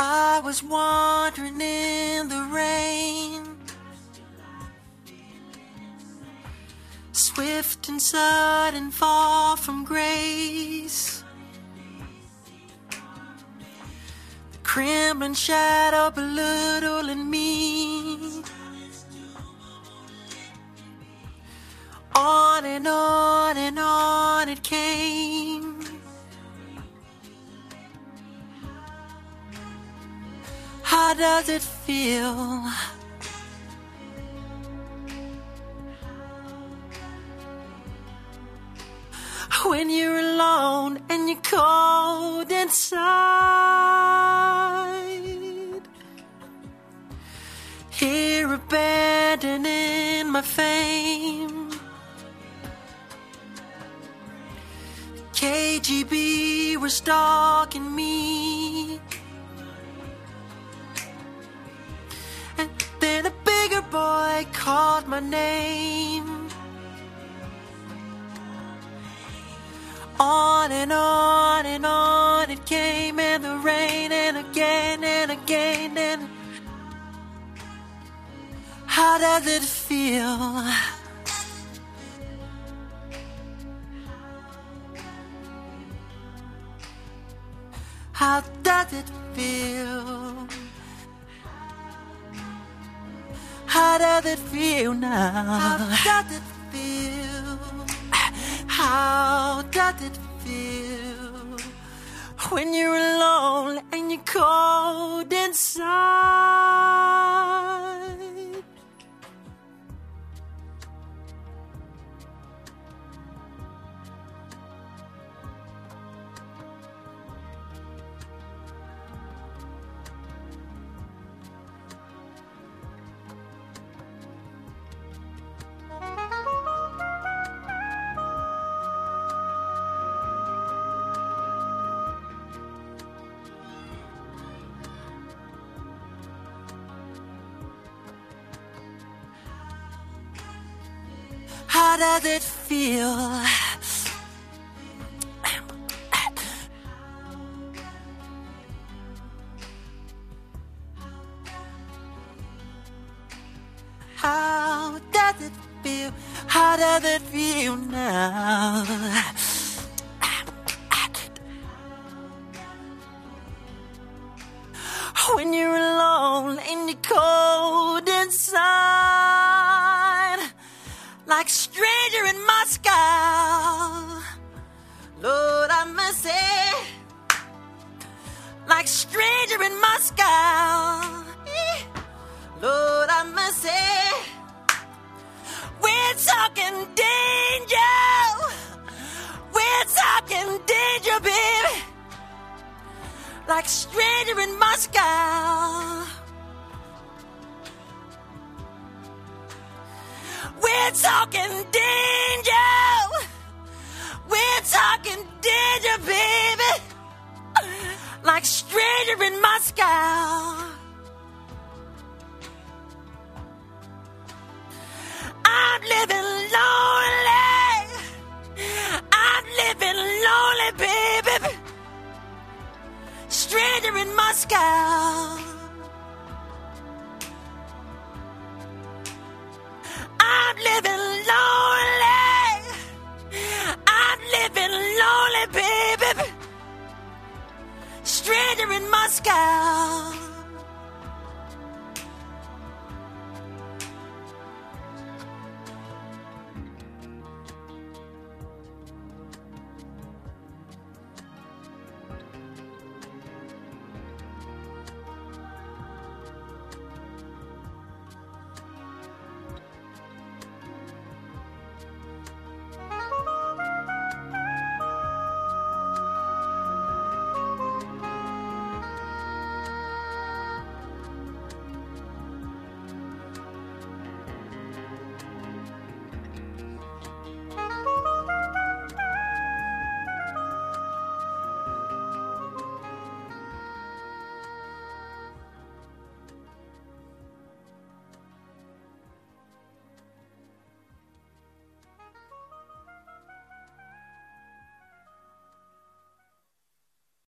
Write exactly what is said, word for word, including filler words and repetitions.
I was wandering in the rain, swift and sudden, far from grace. The crimson shadow belittling me. On and on and on it came. How does it feel? When you're alone and you're cold inside, here abandoning my fame. K G B were stalking me, and then a bigger boy called my name. On and on and on it came, and the rain, and again and again, and how does it feel? How does it feel? How does it feel now? How does it feel? How does it feel when you're alone and you're cold inside? How does it feel? How does it feel? How does it feel now? When you're alone and you're cold inside, like stranger in Moscow, Lord have mercy. Like stranger in Moscow, Lord have mercy. We're talking danger. We're talking danger, baby. Like stranger in Moscow. We're talking danger. We're talking danger, baby. Like stranger in Moscow. I'm living lonely. I'm living lonely, baby. Stranger in Moscow. I'm living lonely. I'm living lonely, baby. Stranger in Moscow.